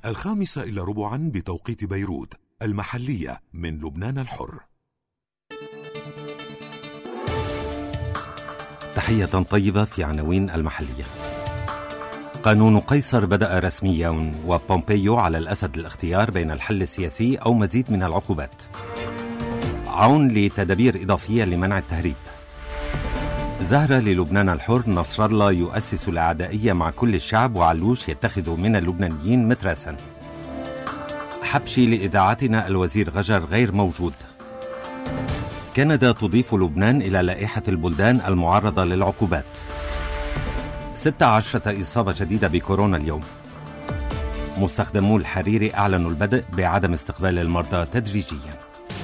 5:15 بتوقيت بيروت المحلية من لبنان الحر. تحية طيبة في عناوين المحلية. قانون قيصر بدأ رسميا وبومبيو على الأسد الاختيار بين الحل السياسي أو مزيد من العقوبات. عون لتدابير إضافية لمنع التهريب. زهرة للبنان الحر. نصر الله يؤسس الأعدائية مع كل الشعب وعلوش يتخذ من اللبنانيين متراسا. حبشي لإذاعتنا الوزير غجر غير موجود. كندا تضيف لبنان إلى لائحة البلدان المعرضة للعقوبات. 16 إصابة جديدة بكورونا اليوم. مستخدمو الحريري أعلنوا البدء بعدم استقبال المرضى تدريجيا.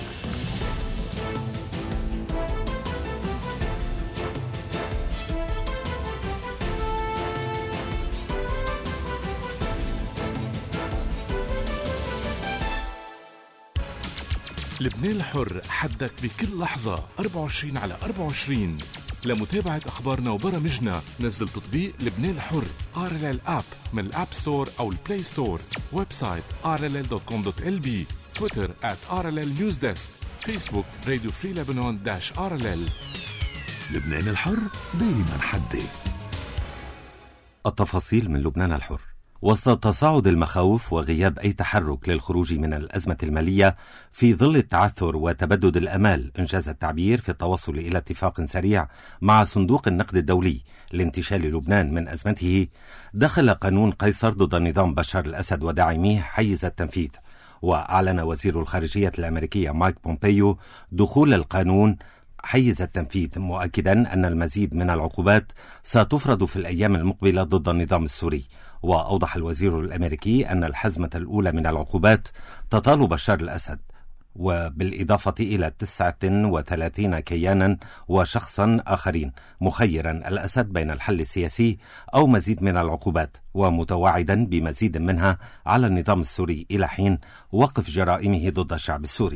لبنان الحر، حدك بكل لحظة 24/24. لمتابعة أخبارنا وبرامجنا نزل تطبيق لبنان الحر RLL App من الأب ستور أو البلاي ستور. ويب سايت rll.com.lb. تويتر @RLL News Desk. فيسبوك راديو فري لبنان -RLL. لبنان الحر دايما حدي. التفاصيل من لبنان الحر. وسط تصاعد المخاوف وغياب أي تحرك للخروج من الأزمة المالية في ظل التعثر وتبدد الأمال، إنجاز التعبير، في التوصل إلى اتفاق سريع مع صندوق النقد الدولي لانتشال لبنان من أزمته، دخل قانون قيصر ضد نظام بشار الأسد وداعميه حيز التنفيذ. وأعلن وزير الخارجية الأمريكية مايك بومبيو دخول القانون حيز التنفيذ، مؤكدا أن المزيد من العقوبات ستفرض في الأيام المقبلة ضد النظام السوري. وأوضح الوزير الأمريكي أن الحزمة الأولى من العقوبات تطال بشار الأسد، وبالإضافة إلى 39 كيانا وشخصا آخرين، مخيرا الأسد بين الحل السياسي أو مزيد من العقوبات، ومتوعدا بمزيد منها على النظام السوري إلى حين وقف جرائمه ضد الشعب السوري.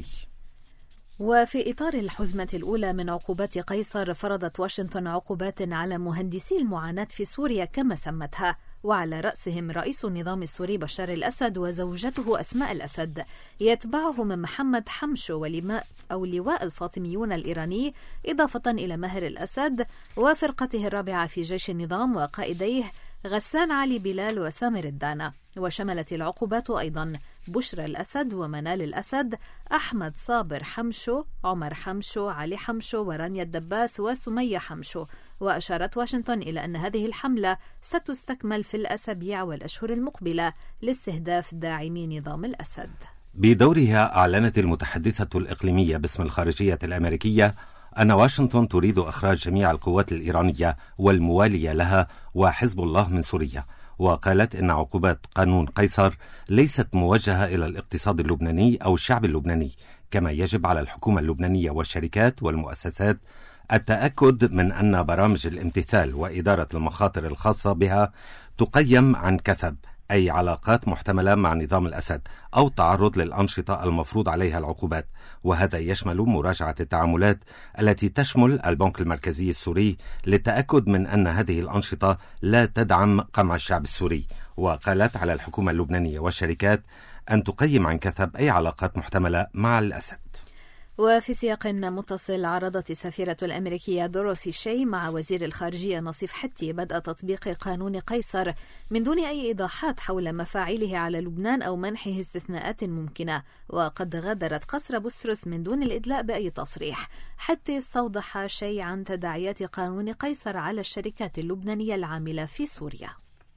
وفي إطار الحزمة الأولى من عقوبات قيصر، فرضت واشنطن عقوبات على مهندسي المعاناة في سوريا كما سمتها، وعلى رأسهم رئيس النظام السوري بشار الأسد وزوجته أسماء الأسد، يتبعهم محمد حمشو لواء الفاطميون الإيراني، إضافة إلى ماهر الأسد وفرقته الرابعة في جيش النظام وقائديه غسان علي بلال وسامر الدانا. وشملت العقوبات أيضا بشرى الأسد ومنال الأسد، أحمد صابر حمشو، عمر حمشو، علي حمشو، ورانيا الدباس، وسمية حمشو. وأشارت واشنطن إلى أن هذه الحملة ستستكمل في الأسابيع والأشهر المقبلة لاستهداف داعمي نظام الأسد. بدورها أعلنت المتحدثة الإقليمية باسم الخارجية الأمريكية أن واشنطن تريد إخراج جميع القوات الإيرانية والموالية لها وحزب الله من سوريا، وقالت إن عقوبات قانون قيصر ليست موجهة إلى الاقتصاد اللبناني أو الشعب اللبناني، كما يجب على الحكومة اللبنانية والشركات والمؤسسات التأكد من أن برامج الامتثال وإدارة المخاطر الخاصة بها تقيم عن كثب، أي علاقات محتملة مع نظام الأسد أو تعرض للأنشطة المفروض عليها العقوبات. وهذا يشمل مراجعة التعاملات التي تشمل البنك المركزي السوري للتأكد من أن هذه الأنشطة لا تدعم قمع الشعب السوري. وقالت على الحكومة اللبنانية والشركات أن تقيم عن كثب أي علاقات محتملة مع الأسد. وفي سياق متصل، عرضت السفيرة الأمريكية دوروثي شي مع وزير الخارجية نصيف حتي بدء تطبيق قانون قيصر من دون أي إيضاحات حول مفاعيله على لبنان أو منحه استثناءات ممكنة. وقد غادرت قصر بسترس من دون الإدلاء بأي تصريح. حتى استوضح شي عن تداعيات قانون قيصر على الشركات اللبنانية العاملة في سوريا.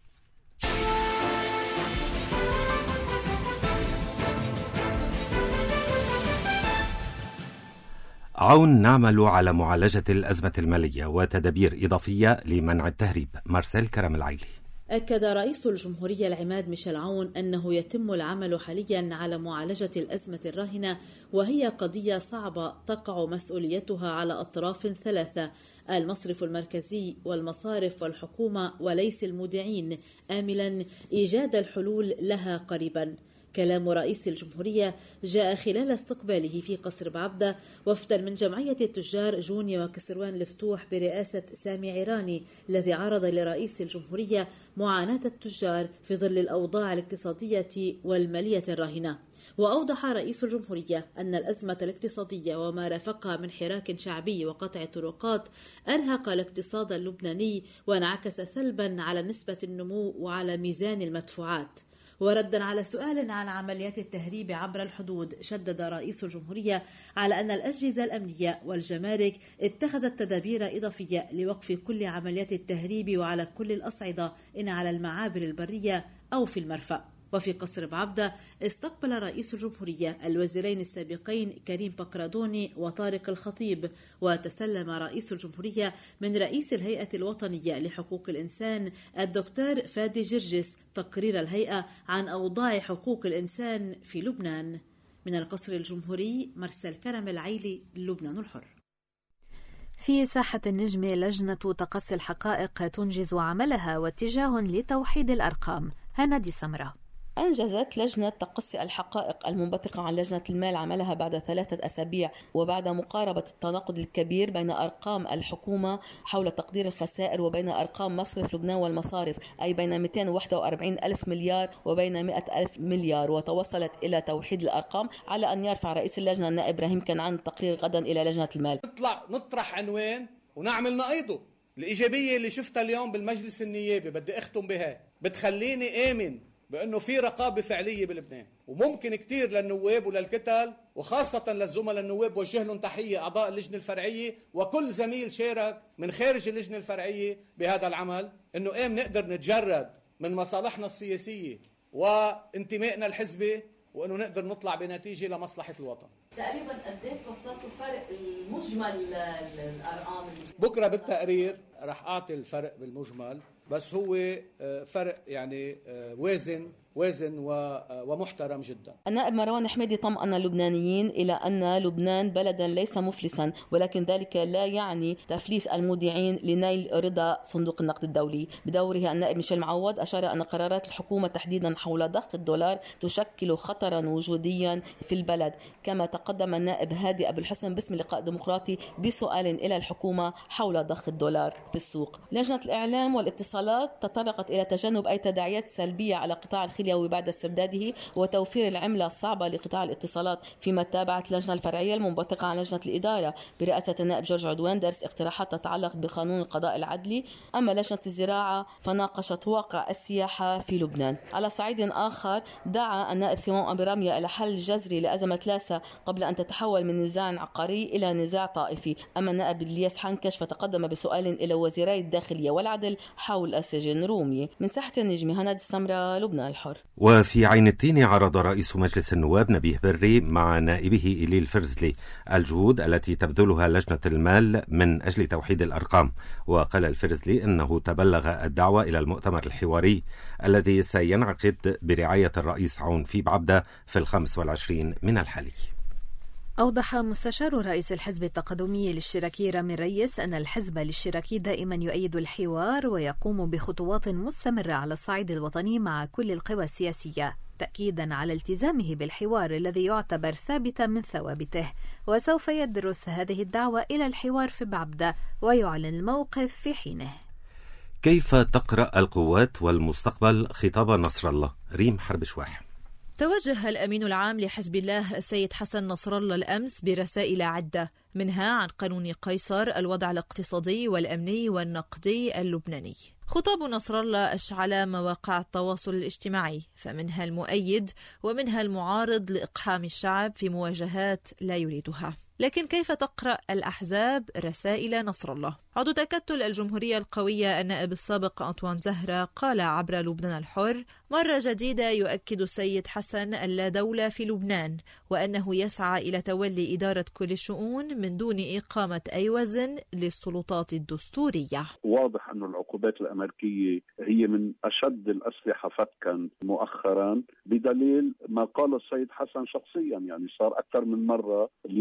عون نعمل على معالجة الأزمة المالية وتدابير إضافية لمنع التهريب. مارسيل كرم العيلي. أكد رئيس الجمهورية العماد ميشيل عون أنه يتم العمل حاليا على معالجة الأزمة الراهنة، وهي قضية صعبة تقع مسؤوليتها على أطراف ثلاثة: المصرف المركزي والمصارف والحكومة وليس المودعين، آملا إيجاد الحلول لها قريبا. كلام رئيس الجمهورية جاء خلال استقباله في قصر بعبدة وفدا من جمعية التجار جونيا وكسروان الفتوح برئاسة سامي عيراني، الذي عرض لرئيس الجمهورية معاناة التجار في ظل الأوضاع الاقتصادية والمالية الراهنة. وأوضح رئيس الجمهورية أن الأزمة الاقتصادية وما رافقها من حراك شعبي وقطع طرقات أرهق الاقتصاد اللبناني وانعكس سلبا على نسبة النمو وعلى ميزان المدفوعات. وردا على سؤال عن عمليات التهريب عبر الحدود، شدد رئيس الجمهورية على أن الأجهزة الأمنية والجمارك اتخذت تدابير إضافية لوقف كل عمليات التهريب وعلى كل الأصعدة، إن على المعابر البرية أو في المرفأ. وفي قصر بعبدة استقبل رئيس الجمهورية الوزيرين السابقين كريم بقرادوني وطارق الخطيب، وتسلم رئيس الجمهورية من رئيس الهيئة الوطنية لحقوق الإنسان الدكتور فادي جرجس تقرير الهيئة عن أوضاع حقوق الإنسان في لبنان. من القصر الجمهوري مرسل كرم العيلي، لبنان الحر. في ساحة النجم لجنة تقصي الحقائق تنجز عملها واتجاه لتوحيد الأرقام. هندي سمرة. أنجزت لجنة تقصي الحقائق المنبثقة عن لجنة المال عملها بعد 3 أسابيع وبعد مقاربة التناقض الكبير بين أرقام الحكومة حول تقدير الخسائر وبين أرقام مصرف لبنان والمصارف، أي بين 241 ألف مليار وبين 100 ألف مليار، وتوصلت إلى توحيد الأرقام على أن يرفع رئيس اللجنة النائب إبراهيم كنعان التقرير غدا إلى لجنة المال. نطرح عنوان ونعمل نقيضه. الإيجابية اللي شفتها اليوم بالمجلس النيابي بدي أختم بها، بتخليني آمن بأنه في رقابة فعلية بلبنان، وممكن كتير للنواب وللكتل وخاصة للزملاء النواب وجه لهم تحية أعضاء اللجنة الفرعية وكل زميل شارك من خارج اللجنة الفرعية بهذا العمل، أنه نقدر نتجرد من مصالحنا السياسية وانتمائنا الحزبي، وأنه نقدر نطلع بنتيجة لمصلحة الوطن. تقريبا قديش وصلتوا فرق المجمل الأرقام؟ بكرة بالتقرير رح أعطي الفرق بالمجمل، بس هو فرق يعني وازن ومحترم جدا. النائب مروان حميدي طمأن اللبنانيين إلى أن لبنان بلدا ليس مفلسا، ولكن ذلك لا يعني تفليس المودعين لنيل رضا صندوق النقد الدولي. بدوره النائب ميشيل معوض أشار أن قرارات الحكومة تحديدا حول ضخ الدولار تشكل خطرا وجوديا في البلد. كما تقدم النائب هادي أبو الحسن باسم اللقاء الديمقراطي بسؤال إلى الحكومة حول ضخ الدولار في السوق. لجنة الإعلام والاتصالات تطرقت إلى تجنب أي تداعيات سلبية على قطاع الخليوي بعد استبداده وتوفير العملة الصعبة لقطاع الاتصالات، فيما تابعت اللجنة الفرعية المنبثقة عن لجنة الإدارة برئاسة النائب جورج عدوان درس اقتراحات تتعلق بقانون القضاء العدلي. أما لجنة الزراعة فناقشت واقع السياحة في لبنان. على صعيد آخر دعا النائب سيمون أبي رامية إلى حل جذري لأزمة لاسا قبل أن تتحول من نزاع عقاري إلى نزاع طائفي. أما النائب الياس حنكش فتقدم بسؤال إلى وزيري الداخلية والعدل حول السجن رومي. من ساحة النجم هندي السمرة، لبنان الحر. وفي عين التين عرض رئيس مجلس النواب نبيه بري مع نائبه إليل فرزلي الجهود التي تبذلها لجنة المال من أجل توحيد الأرقام. وقال الفرزلي أنه تبلغ الدعوة إلى المؤتمر الحواري الذي سينعقد برعاية الرئيس عون في بعبدة في 25 من الحالي. أوضح مستشار رئيس الحزب التقدمي الاشتراكي رامي الريس أن الحزب الاشتراكي دائما يؤيد الحوار ويقوم بخطوات مستمرة على الصعيد الوطني مع كل القوى السياسية، تأكيدا على التزامه بالحوار الذي يعتبر ثابتا من ثوابته. وسوف يدرس هذه الدعوة إلى الحوار في بعبدة ويعلن الموقف في حينه. كيف تقرأ القوات والمستقبل خطاب نصر الله؟ ريم حرب شواح. توجه الأمين العام لحزب الله السيد حسن نصر الله الأمس برسائل عدة، منها عن قانون قيصر، الوضع الاقتصادي والأمني والنقدي اللبناني. خطاب نصر الله أشعل مواقع التواصل الاجتماعي، فمنها المؤيد ومنها المعارض لإقحام الشعب في مواجهات لا يريدها. لكن كيف تقرأ الأحزاب رسائل نصر الله؟ عضو تكتل الجمهورية القوية النائب السابق أنطوان زهرة قال عبر لبنان الحر: مرة جديدة يؤكد السيد حسن أن لا دولة في لبنان، وأنه يسعى إلى تولي إدارة كل الشؤون من دون إقامة أي وزن للسلطات الدستورية. واضح أن العقوبات الأمريكية هي من أشد الأسلحة فتكا مؤخرا، بدليل ما قال السيد حسن شخصيا، يعني صار أكثر من مرة لرفع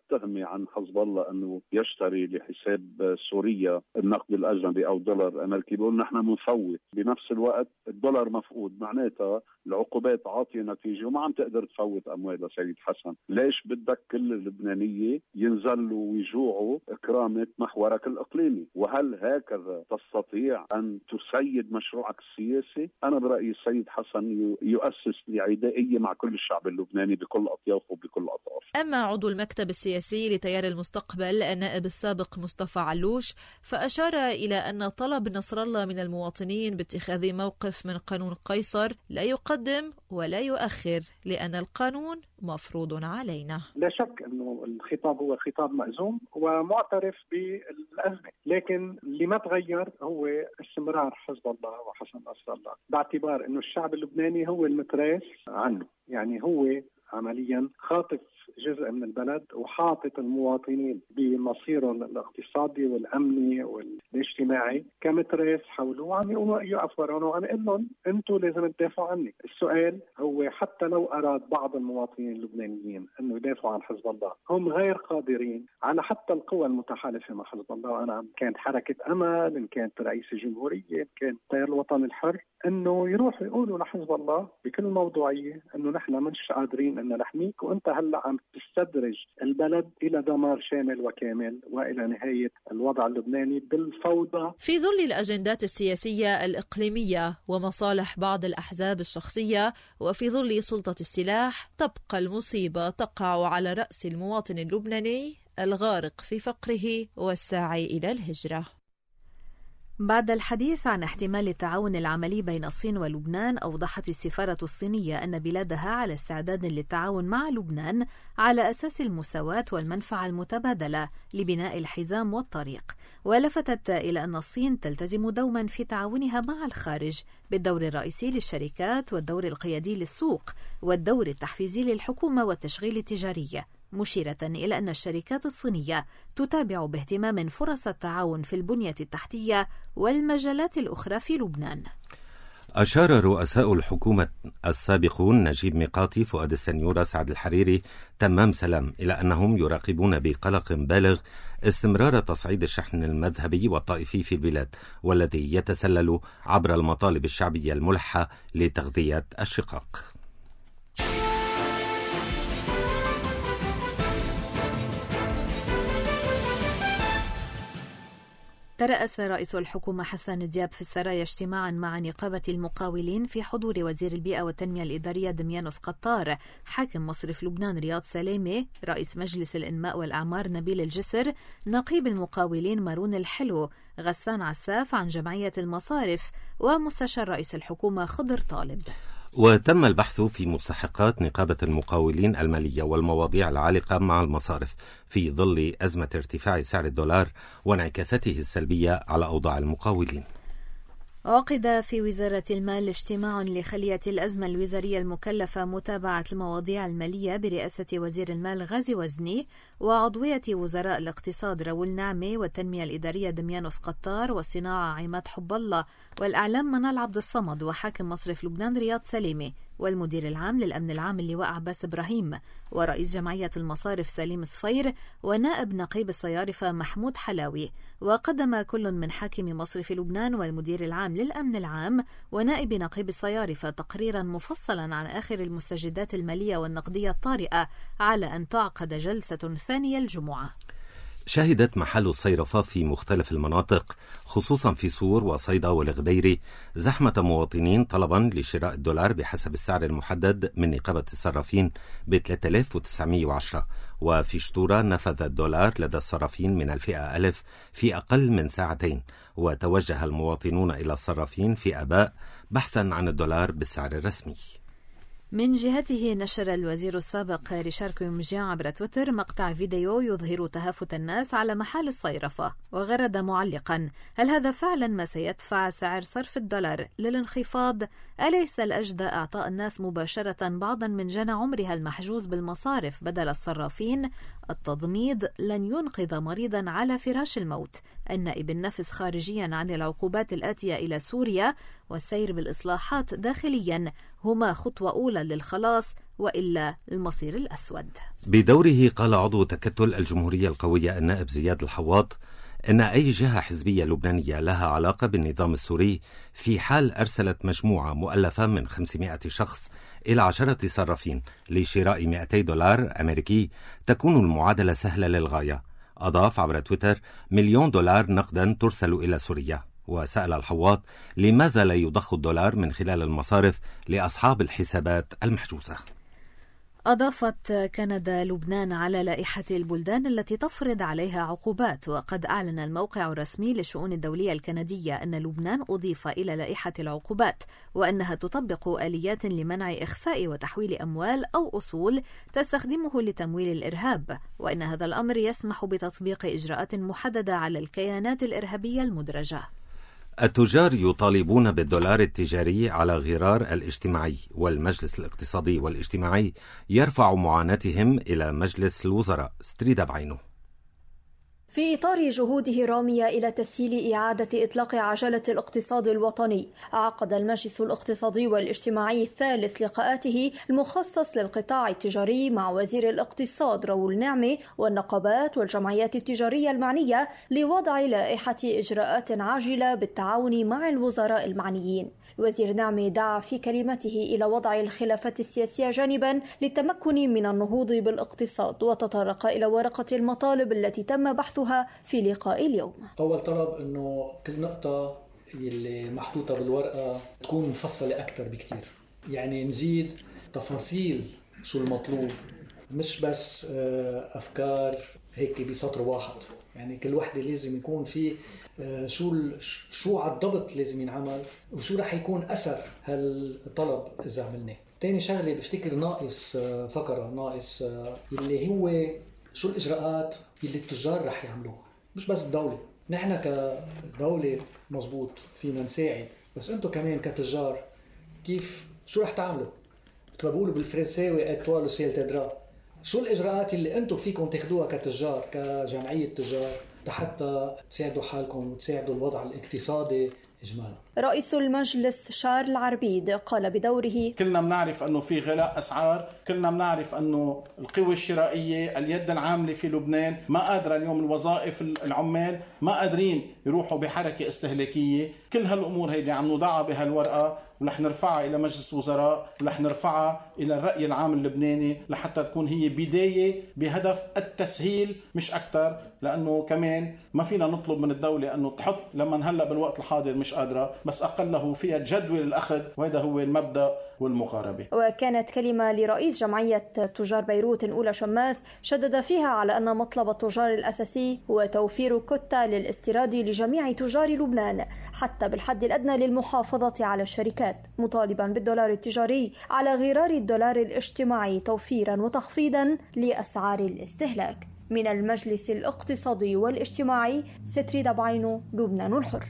التهمة عن حزب الله أنه يشتري لحساب سوريا النقد الأجنبي أو دولار أمريكي، بيقول نحن منفوت. بنفس الوقت الدولار مفقود، معناتها العقوبات عاطية نتيجة وما عم تقدر تفوت أموال سيد حسن. ليش بدك كل اللبنانية ينزلوا ويجوعوا إكرامة محورك الإقليمي؟ وهل هكذا تستطيع أن تسيد مشروعك السياسي؟ أنا برأيي السيد حسن يؤسس لعدائية مع كل الشعب اللبناني بكل أطيافه وبكل أطراف. أما عضو المكتب السياسي لتيار المستقبل النائب السابق مصطفى علوش فأشار إلى أن طلب نصر الله من المواطنين باتخاذ موقف من قانون قيصر لا يقدم ولا يؤخر، لأن القانون مفروض علينا. لا شك أنه الخطاب هو خطاب مأزوم ومعترف بالأزمة، لكن اللي ما تغير هو استمرار حزب الله وحسن نصر الله، باعتبار أنه الشعب اللبناني هو المتراس عنه. يعني هو عمليا خاطف جزء من البلد وحاطط المواطنين بمصيرهم الاقتصادي والأمني والاجتماعي كمتراس حوله، وعم يقف وراهم وعم يقول لهم انتم لازم تدافعوا عني. السؤال هو حتى لو أراد بعض المواطنين اللبنانيين انه يدافعوا عن حزب الله، هم غير قادرين على حتى القوى المتحالفة مع حزب الله، وأنا كانت حركة أمل، إن كانت رئيس الجمهورية، إن كانت التيار الوطني الحر، انه يروحوا يقولوا لحزب الله بكل موضوعية انه نحن مش قادرين ان نحميك، وانت هلا عم تستدرج البلد الى دمار شامل وكامل والى نهاية الوضع اللبناني بالفوضى. في ظل الاجندات السياسية الاقليمية ومصالح بعض الاحزاب الشخصية، وفي ظل سلطة السلاح، تبقى المصيبة تقع على رأس المواطن اللبناني الغارق في فقره والساعي الى الهجرة. بعد الحديث عن احتمال التعاون العملي بين الصين ولبنان، أوضحت السفارة الصينية أن بلادها على استعداد للتعاون مع لبنان على أساس المساواة والمنفعة المتبادلة لبناء الحزام والطريق، ولفتت إلى أن الصين تلتزم دوما في تعاونها مع الخارج بالدور الرئيسي للشركات والدور القيادي للسوق والدور التحفيزي للحكومة والتشغيل التجاري، مشيرة إلى أن الشركات الصينية تتابع باهتمام فرص التعاون في البنية التحتية والمجالات الأخرى في لبنان. أشار رؤساء الحكومة السابقون نجيب ميقاتي، فؤاد السنيورة، سعد الحريري، تمام سلام إلى أنهم يراقبون بقلق بالغ استمرار تصعيد الشحن المذهبي والطائفي في البلاد، والذي يتسلل عبر المطالب الشعبية الملحة لتغذية الشقاق. ترأس رئيس الحكومة حسن دياب في السرايا اجتماعا مع نقابة المقاولين في حضور وزير البيئة والتنمية الإدارية دميانوس قطار، حاكم مصرف لبنان رياض سلامة، رئيس مجلس الإنماء والأعمار نبيل الجسر، نقيب المقاولين مارون الحلو، غسان عساف عن جمعية المصارف، ومستشار رئيس الحكومة خضر طالب. وتم البحث في مستحقات نقابة المقاولين المالية والمواضيع العالقة مع المصارف في ظل أزمة ارتفاع سعر الدولار وانعكاساته السلبية على أوضاع المقاولين. عقد في وزارة المال اجتماع لخلية الأزمة الوزارية المكلفة متابعة المواضيع المالية برئاسة وزير المال غازي وزني وعضوية وزراء الاقتصاد راول نعمة والتنمية الإدارية دميانوس قطار والصناعة عماد حب الله والإعلام منال عبد الصمد وحاكم مصرف لبنان رياض سلامة والمدير العام للأمن العام اللواء عباس إبراهيم ورئيس جمعية المصارف سليم صفير ونائب نقيب الصيارفة محمود حلاوي. وقدم كل من حاكم مصرف لبنان والمدير العام للأمن العام ونائب نقيب الصيارفة تقريرا مفصلا عن آخر المستجدات المالية والنقدية الطارئة على أن تعقد جلسة ثانية الجمعة. شهدت محل الصيرفة في مختلف المناطق خصوصا في سور وصيدا والغديري زحمة مواطنين طلبا لشراء الدولار بحسب السعر المحدد من نقابة الصرافين ب 3910، وفي شطورة نفذ الدولار لدى الصرافين من الفئة ألف في أقل من ساعتين، وتوجه المواطنون إلى الصرافين في أباء بحثا عن الدولار بالسعر الرسمي. من جهته نشر الوزير السابق ريشار كومجيان عبر تويتر مقطع فيديو يظهر تهافت الناس على محال الصيرفة، وغرد معلقا: هل هذا فعلا ما سيدفع سعر صرف الدولار للانخفاض؟ أليس الأجدى إعطاء الناس مباشرة بعضا من جنى عمرها المحجوز بالمصارف بدل الصرافين؟ التضميد لن ينقذ مريضا على فراش الموت. النائب النفس خارجيا عن العقوبات الآتية إلى سوريا والسير بالإصلاحات داخليا هما خطوة أولى للخلاص، وإلا المصير الأسود. بدوره قال عضو تكتل الجمهورية القوية النائب زياد الحواط إن أي جهة حزبية لبنانية لها علاقة بالنظام السوري في حال أرسلت مجموعة مؤلفة من 500 شخص إلى 10 صرافين لشراء $200 أمريكي تكون المعادلة سهلة للغاية. أضاف عبر تويتر $1,000,000 نقدا ترسل إلى سوريا. وسأل الحواط لماذا لا يضخ الدولار من خلال المصارف لأصحاب الحسابات المحجوزة. أضافت كندا لبنان على لائحة البلدان التي تفرض عليها عقوبات، وقد أعلن الموقع الرسمي للشؤون الدولية الكندية أن لبنان أضيف إلى لائحة العقوبات، وأنها تطبق آليات لمنع إخفاء وتحويل أموال أو أصول تستخدمه لتمويل الإرهاب، وأن هذا الأمر يسمح بتطبيق إجراءات محددة على الكيانات الإرهابية المدرجة. التجار يطالبون بالدولار التجاري على غرار الاجتماعي، والمجلس الاقتصادي والاجتماعي يرفع معاناتهم إلى مجلس الوزراء. ستريدا بعينه. في إطار جهوده الرامية إلى تسهيل إعادة إطلاق عجلة الاقتصاد الوطني، عقد المجلس الاقتصادي والاجتماعي الثالث لقاءاته المخصص للقطاع التجاري مع وزير الاقتصاد راؤول نعمة والنقابات والجمعيات التجارية المعنية لوضع لائحة إجراءات عاجلة بالتعاون مع الوزراء المعنيين. وزير نعمة دعا في كلمته إلى وضع الخلافات السياسية جانبا للتمكن من النهوض بالاقتصاد، وتطرق إلى ورقة المطالب التي تم بحثها في لقاء اليوم. أول طلب أنه كل نقطة اللي محطوطة بالورقة تكون مفصلة أكثر بكتير، يعني نزيد تفاصيل شو المطلوب، مش بس أفكار هيك بسطر واحد. يعني كل وحدة لازم يكون في شو على الضبط لازم ينعمل، وشو رح يكون أثر هالطلب إذا عملناه. تاني شغلة بفتكر ناقص فقرة، ناقص اللي هو شو الإجراءات اللي التجار رح يعملوها، مش بس الدولة. نحن كدولة مزبوط فينا نساعد، بس أنتم كمان كتجار شو رح تعملوا؟ كما بيقولوا بالفرنساوي أكتوال وسيل تدرا، شو الإجراءات اللي أنتم فيكم تاخدوها كتجار كجمعية تجار حتى تساعدوا حالكم وتساعدوا الوضع الاقتصادي إجمالا. رئيس المجلس شارل عربيد قال بدوره: كلنا بنعرف أنه في غلاء أسعار، كلنا بنعرف أنه القوة الشرائية اليد العاملة في لبنان ما قادرة اليوم، الوظائف العمال ما قادرين يروحوا بحركة استهلاكية. كل هالأمور هيدي عم نوضعها بهالورقة، ورح نرفعها إلى مجلس وزراء، ورح نرفعها إلى الرأي العام اللبناني لحتى تكون هي بداية بهدف التسهيل مش أكتر، لأنه كمان ما فينا نطلب من الدولة أنه تحط لما هلأ بالوقت الحاضر مش قادرة، بس أقله فيها جدول الأخذ، وهذا هو المبدأ والمقاربة. وكانت كلمة لرئيس جمعية تجار بيروت أولى شماس شدد فيها على أن مطلب التجار الأساسي هو توفير كتة للاستيراد لجميع تجار لبنان حتى بالحد الأدنى للمحافظة على الشركات، مطالبا بالدولار التجاري على غرار الدولار الاجتماعي توفيرا وتخفيضا لأسعار الاستهلاك. من المجلس الاقتصادي والاجتماعي، ستريدا بعينه، لبنان الحر.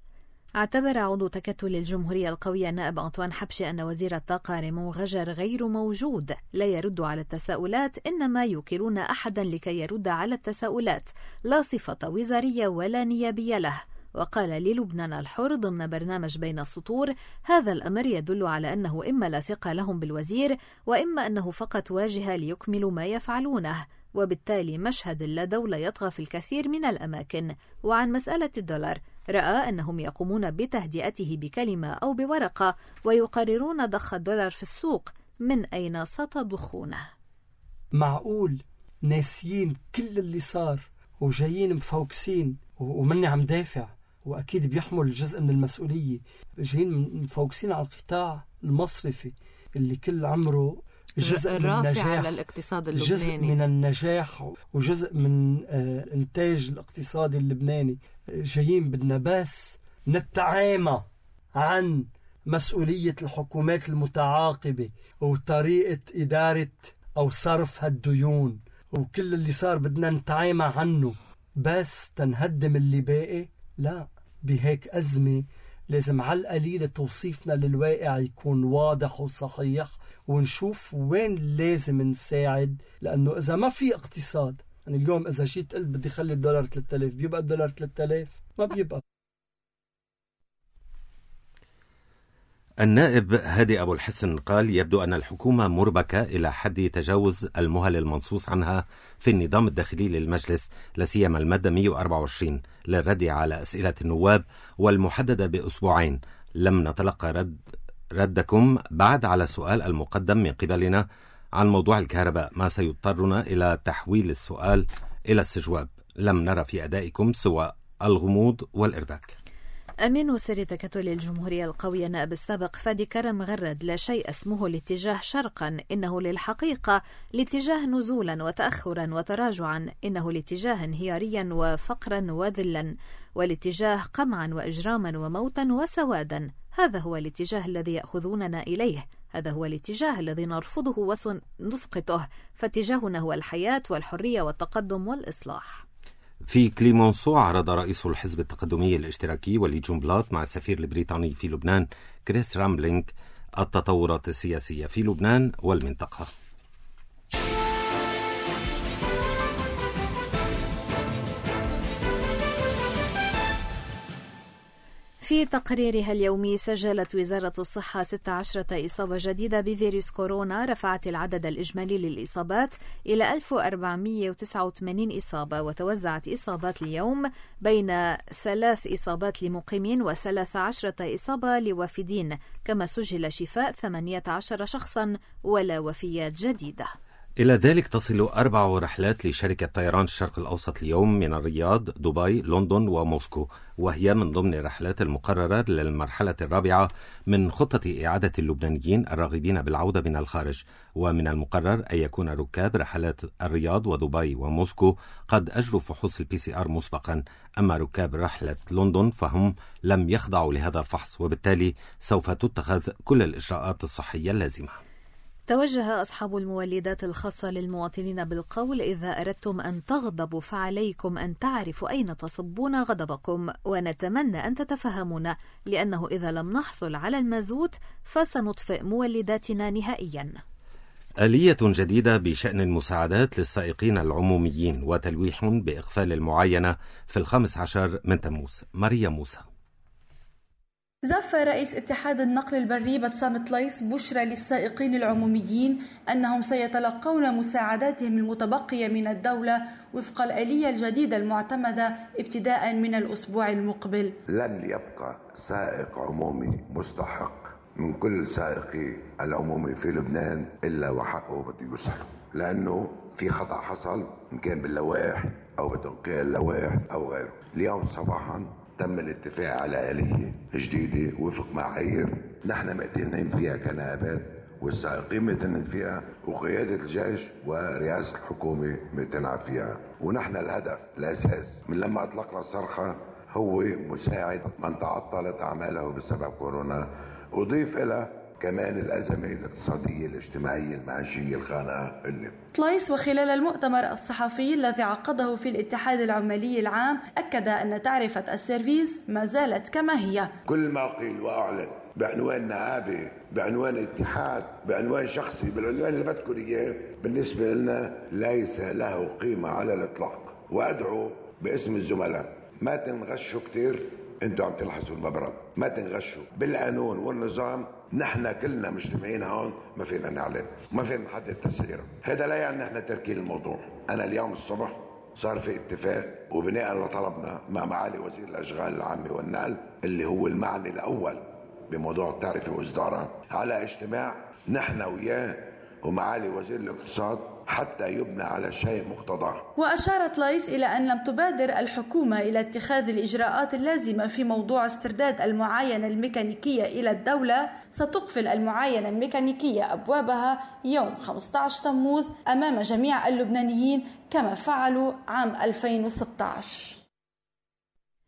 اعتبر عضو تكتل الجمهورية القوية النائب أنطوان حبشي أن وزير الطاقة ريمون غجر غير موجود، لا يرد على التساؤلات، إنما يوكلون أحدا لكي يرد على التساؤلات، لا صفة وزارية ولا نيابية له. وقال للبنان الحر ضمن برنامج بين السطور: هذا الأمر يدل على أنه إما لا ثقة لهم بالوزير، وإما أنه فقط واجهة ليكملوا ما يفعلونه، وبالتالي مشهد اللا دولة يطغى في الكثير من الأماكن. وعن مسألة الدولار، رأى أنهم يقومون بتهدئته بكلمة أو بورقة ويقررون ضخ الدولار في السوق. من أين ستضخونه؟ معقول ناسيين كل اللي صار وجايين مفوكسين، ومني عم دافع وأكيد بيحمل جزء من المسؤولية، جايين مفوكسين على القطاع المصرفي اللي كل عمره جزء من النجاح على الاقتصاد اللبناني، جزء من النجاح وجزء من إنتاج الاقتصادي اللبناني. جايين بدنا بس نتعامى عن مسؤولية الحكومات المتعاقبة وطريقة إدارة أو صرف هالديون، وكل اللي صار بدنا نتعامى عنه بس تنهدم اللي باقي. لا، بهيك أزمة لازم على القليل توصيفنا للواقع يكون واضح وصحيح، ونشوف وين لازم نساعد. لأنه إذا ما في اقتصاد، يعني اليوم إذا جيت قلت بدي خلي الدولار 3000، بيبقى الدولار 3000؟ ما بيبقى. النائب هادي أبو الحسن قال: يبدو أن الحكومة مربكة إلى حد تجاوز المهل المنصوص عنها في النظام الداخلي للمجلس، لا سيما المادة 124 للرد على أسئلة النواب والمحددة بأسبوعين. لم نتلقى ردكم بعد على السؤال المقدم من قبلنا عن موضوع الكهرباء، ما سيضطرنا إلى تحويل السؤال إلى استجواب. لم نرى في أدائكم سوى الغموض والإرباك. أمين سر تكتل الجمهورية القوية النائب السابق فادي كرم غرد: لا شيء اسمه الاتجاه شرقا، إنه للحقيقة الاتجاه نزولا وتأخرا وتراجعا، إنه الاتجاه انهياريا وفقرا وذلا، والاتجاه قمعا وإجراما وموتا وسوادا. هذا هو الاتجاه الذي يأخذوننا إليه، هذا هو الاتجاه الذي نرفضه ونسقطه، فاتجاهنا هو الحياة والحرية والتقدم والإصلاح. في كليمونسو عرض رئيس الحزب التقدمي الاشتراكي وليد جنبلاط مع السفير البريطاني في لبنان كريس رامبلينغ التطورات السياسية في لبنان والمنطقة. في تقريرها اليومي سجلت وزارة الصحة 16 إصابة جديدة بفيروس كورونا، رفعت العدد الإجمالي للإصابات إلى 1489 إصابة، وتوزعت إصابات اليوم بين 3 إصابات لمقيمين و13 إصابة لوافدين، كما سجل شفاء 18 شخصا ولا وفيات جديدة. إلى ذلك تصل 4 رحلات لشركة طيران الشرق الأوسط اليوم من الرياض، دبي، لندن وموسكو، وهي من ضمن الرحلات المقررة للمرحلة الرابعة من خطة إعادة اللبنانيين الراغبين بالعودة من الخارج. ومن المقرر أن يكون ركاب رحلات الرياض ودبي وموسكو قد أجروا فحوص الPCR مسبقا، أما ركاب رحلة لندن فهم لم يخضعوا لهذا الفحص، وبالتالي سوف تتخذ كل الإجراءات الصحية اللازمة. توجه أصحاب المولدات الخاصة للمواطنين بالقول: إذا أردتم أن تغضبوا فعليكم أن تعرفوا أين تصبون غضبكم، ونتمنى أن تتفهمونا، لأنه إذا لم نحصل على المازوت فسنطفئ مولداتنا نهائيا. آلية جديدة بشأن المساعدات للسائقين العموميين، وتلويح بإقفال المعاينة في 15 من تموز. ماريا موسى. زف رئيس اتحاد النقل البري بسام طليس بشرى للسائقين العموميين أنهم سيتلقون مساعداتهم المتبقية من الدولة وفق الآلية الجديدة المعتمدة ابتداء من الأسبوع المقبل. لن يبقى سائق عمومي مستحق من كل سائقي العمومي في لبنان إلا وحقه بده يوصل، لأنه في خطأ حصل إن كان باللوائح أو بتنقية اللوائح أو غيره. اليوم صباحا تم الاتفاق على آلية جديدة وفق معايير نحن مأتنين فيها كنائبات، والسائقين مأتنين فيها، وقيادة الجيش ورئاسة الحكومة مأتنين فيها. ونحن الهدف الأساس من لما أطلقنا الصرخة هو مساعد من تعطلت أعماله بسبب كورونا، وضيف إلى كمان الأزمة الاقتصادية الاجتماعية المعيشية الخانقة اللي طليس وخلال المؤتمر الصحفي الذي عقده في الاتحاد العمالي العام أكد أن تعرفة السيرفيس ما زالت كما هي. كل ما قيل وأعلن بعنوان نعابة، بعنوان اتحاد، بعنوان شخصي، بالعنوان اللي بدكم إياه، بالنسبة لنا ليس له قيمة على الإطلاق. وأدعو باسم الزملاء ما تنغشوا كتير، انتوا عم تلحسوا المبرد، ما تنغشوا بالقانون والنظام. نحن كلنا مجتمعين هون، ما فينا نعلن، ما فينا نحدد تسعيره. هذا لا يعني نحن تركين الموضوع. انا اليوم الصبح صار في اتفاق وبناء لطلبنا مع معالي وزير الاشغال العامه والنقل اللي هو المعني الاول بموضوع التعرفه واصدارها على اجتماع نحن وياه ومعالي وزير الاقتصاد حتى يبنى على شيء مقتضاه. وأشار طليس إلى أن لم تبادر الحكومة إلى اتخاذ الإجراءات اللازمة في موضوع استرداد المعاينة الميكانيكية إلى الدولة. ستقفل المعاينة الميكانيكية أبوابها يوم 15 تموز أمام جميع اللبنانيين كما فعلوا عام 2016.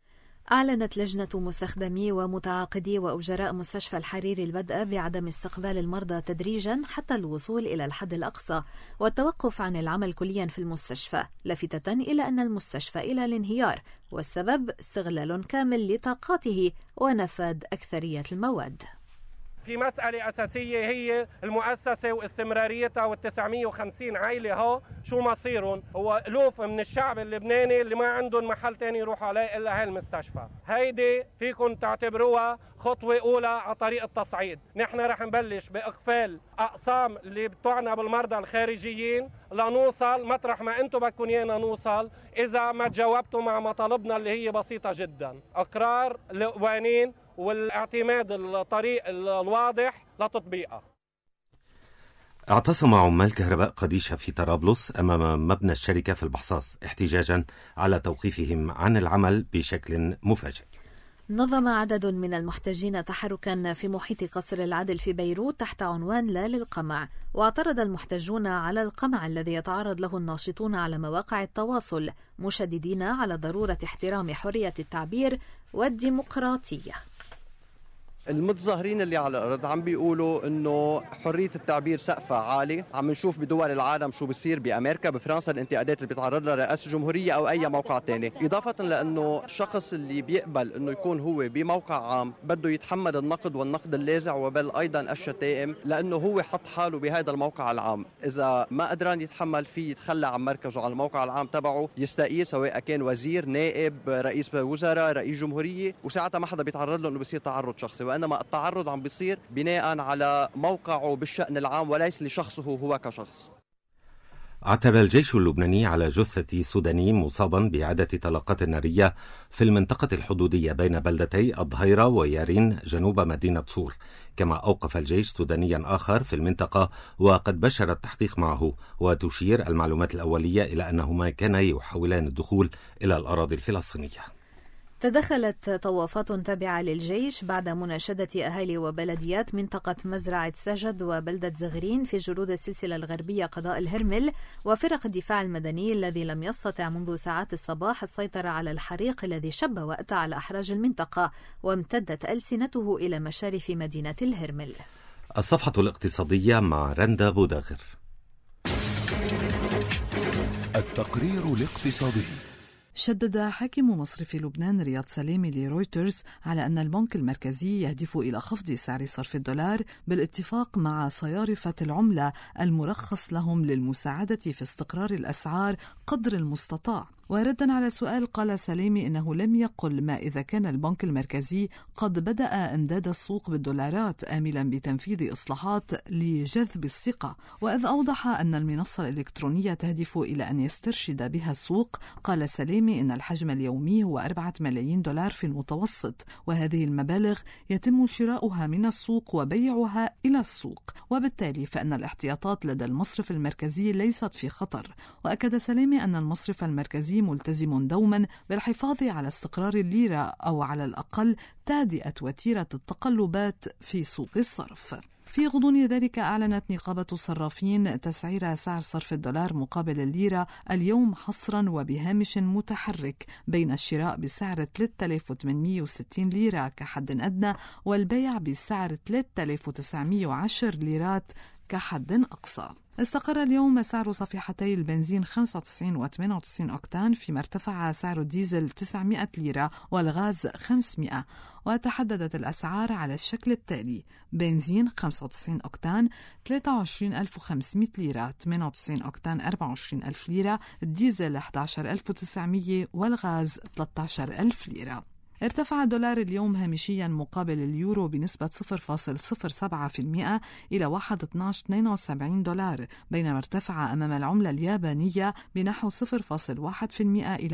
أعلنت لجنة مستخدمي ومتعاقدي وأجراء مستشفى الحريري البدء بعدم استقبال المرضى تدريجا حتى الوصول إلى الحد الأقصى والتوقف عن العمل كليا في المستشفى، لافتة إلى أن المستشفى إلى الانهيار، والسبب استغلال كامل لطاقاته ونفاذ أكثرية المواد. في مسألة أساسية هي المؤسسة واستمراريتها وال950 عائلة هو شو مصيرهم؟ هو ألوف من الشعب اللبناني اللي ما عندهم محل تاني يروحوا عليه إلا هاي المستشفى. هيدي فيكم تعتبروها خطوة أولى على طريق التصعيد. نحن رح نبلش بإقفال أقسام اللي بتوعنا بالمرضى الخارجيين لنوصل مطرح ما أنتم بدكم إيانا نوصل إذا ما تجاوبتوا مع مطالبنا اللي هي بسيطة جدا، إقرار القوانين والاعتماد الطريق الواضح لتطبيقها. اعتصم عمال كهرباء قديشة في طرابلس أمام مبنى الشركة في البحصاص احتجاجا على توقيفهم عن العمل بشكل مفاجئ. نظم عدد من المحتجين تحركا في محيط قصر العدل في بيروت تحت عنوان لا للقمع، واعترض المحتجون على القمع الذي يتعرض له الناشطون على مواقع التواصل، مشددين على ضرورة احترام حرية التعبير والديمقراطية. المتظاهرين اللي على الأرض عم بيقولوا إنه حرية التعبير سقفها عالي، عم نشوف بدول العالم شو بصير بأمريكا بفرنسا الانتقادات اللي بيتعرض لها رئاسة الجمهورية أو أي موقع تاني، إضافة لأنه الشخص اللي بيقبل إنه يكون هو بموقع عام بده يتحمل النقد والنقد اللاذع وبل أيضا الشتائم لأنه هو حط حاله بهذا الموقع العام، إذا ما قدران يتحمل فيه يتخلى عن مركزه على الموقع العام تبعه، يستقيل سواء كان وزير، نائب، رئيس وزراء، رئيس جمهورية، وساعتها ما حدا بيتعرض له إنه بيصير تعرض شخصي، وإنما التعرض عم بيصير بناء على موقعه بالشأن العام وليس لشخصه هو كشخص. عثر الجيش اللبناني على جثة سوداني مصابا بعدة طلقات نارية في المنطقة الحدودية بين بلدتي الظهيرة ويارين جنوب مدينة صور، كما أوقف الجيش سودانيا آخر في المنطقة وقد بشر التحقيق معه، وتشير المعلومات الأولية إلى أنهما كانا يحاولان الدخول إلى الأراضي الفلسطينية. تدخلت طوافات تابعة للجيش بعد مناشدة أهالي وبلديات منطقة مزرعة سجد وبلدة زغرين في جرود السلسلة الغربية قضاء الهرمل وفرق الدفاع المدني الذي لم يستطع منذ ساعات الصباح السيطرة على الحريق الذي شب وأتى على أحراج المنطقة وامتدت ألسنته إلى مشارف مدينة الهرمل. الصفحة الاقتصادية مع رندا بوداغر. التقرير الاقتصادي. شدد حاكم مصرف لبنان رياض سلامي لرويترز على أن البنك المركزي يهدف إلى خفض سعر صرف الدولار بالاتفاق مع صيارفة العملة المرخص لهم للمساعدة في استقرار الأسعار قدر المستطاع. وردا على سؤال قال سلامي إنه لم يقل ما إذا كان البنك المركزي قد بدأ إمداد السوق بالدولارات آملا بتنفيذ إصلاحات لجذب الثقة. وإذ أوضح أن المنصة الإلكترونية تهدف إلى أن يسترشد بها السوق، قال سلامي إن الحجم اليومي هو 4 ملايين دولار في المتوسط، وهذه المبالغ يتم شراؤها من السوق وبيعها إلى السوق، وبالتالي فإن الاحتياطات لدى المصرف المركزي ليست في خطر. وأكد سلامي أن المصرف المركزي ملتزم دوما بالحفاظ على استقرار الليرة أو على الأقل تهدئة وتيرة التقلبات في سوق الصرف. في غضون ذلك أعلنت نقابة الصرافين تسعير سعر صرف الدولار مقابل الليرة اليوم حصرا وبهامش متحرك بين الشراء بسعر 3860 ليرة كحد أدنى والبيع بسعر 3910 ليرات كحد أقصى. استقر اليوم سعر صفيحتي البنزين 95 و 98 أكتان، فيما ارتفع سعر الديزل 900 ليرة والغاز 500، وتحددت الأسعار على الشكل التالي: بنزين 95 أكتان 23500 ليرة، 98 أكتان 24000 ليرة، الديزل 11900 والغاز 13000 ليرة. ارتفع الدولار اليوم هامشيا مقابل اليورو بنسبة 0.07% إلى 1.1272 دولار، بينما ارتفع أمام العملة اليابانية بنحو 0.1% إلى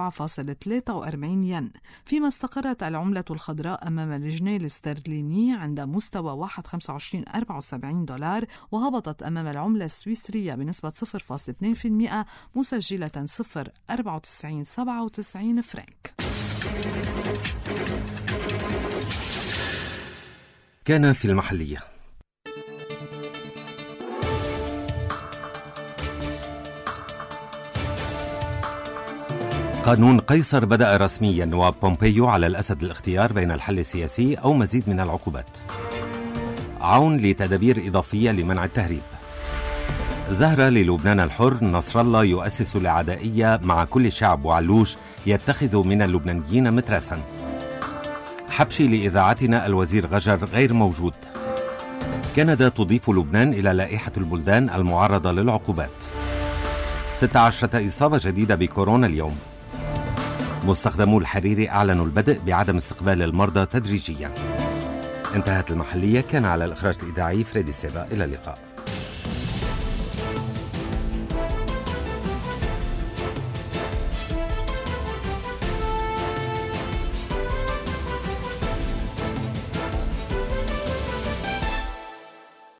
107.43 ين، فيما استقرت العملة الخضراء أمام الجنيه الاسترليني عند مستوى 1.2574 دولار، وهبطت أمام العملة السويسرية بنسبة 0.2% مسجلة 0.9497 فرنك. كان في المحلية. قانون قيصر بدأ رسميا وبومبيو على الأسد الاختيار بين الحل السياسي أو مزيد من العقوبات. عون لتدابير إضافية لمنع التهريب. زهرة للبنان الحر. نصر الله يؤسس العدائية مع كل الشعب، وعلوش يتخذ من اللبنانيين متراسا. حبشي لإذاعتنا الوزير غجر غير موجود. كندا تضيف لبنان إلى لائحة البلدان المعرضة للعقوبات. 16 إصابة جديدة بكورونا اليوم. مستخدمو الحريري أعلنوا البدء بعدم استقبال المرضى تدريجيا. انتهت المحلية. كان على الإخراج الإذاعي فريدي سيبا. إلى اللقاء.